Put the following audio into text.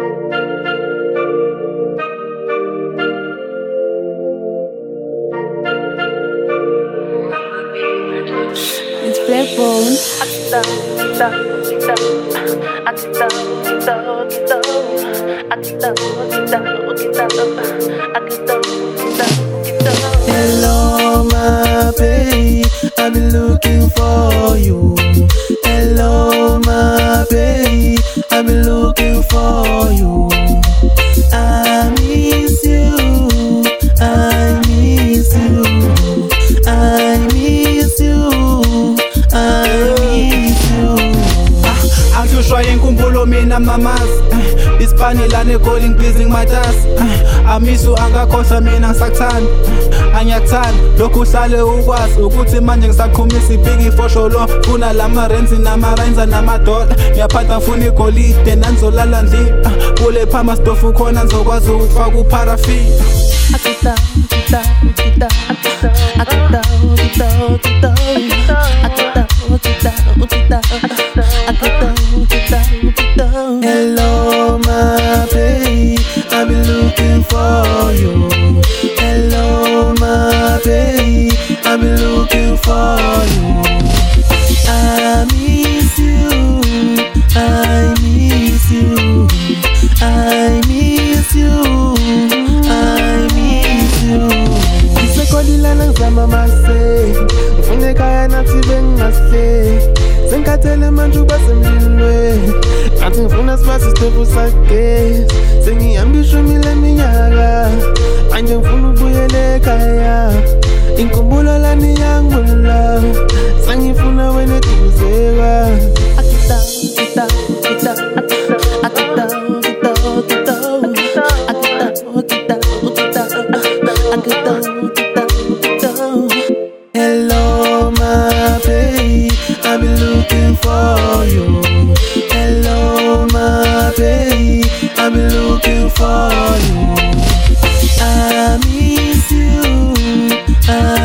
It's Blackbone. Hello, my babe, I've been looking for you. Hello, my babe, I've been looking for you. I miss you, I miss you, I miss you, I miss you. Angihlushwa inkumbulo mina mamazi Ispanilane calling pleasing matas Amisu angakhohlwa mina ngisakuthanda Angiyakuthanda lokhu uhlale ukwazi ukuthi manje ngisaqhumisa ibhiki ifosho lo Funa lama renzi nama-rainza namadola Ngiyaphatha ngifuna igolide nanizolala ndlini Kule phama stofu khona nizokwazi ukufaka uparafini Hello, my babe, I've been looking for you. Hello, my babe, I've been looking for you. I miss you, I miss you, I miss you, I miss you. Isekolilana ngizama mase, ngifuna ekhaya nathi bengingahle. Sengikhathele manje ukuba semlilweni, ngathi ngifuna sibase isitofu sakhe. Sengihamba ishumi leminyaka, manje ngifuna ukubuyela ekhaya. Inkumbulo lana iyangibulala, sengifuna wena eduzeka. Hello, my babe, I've been looking for you. Hello, my babe, I've been looking for you. I miss you,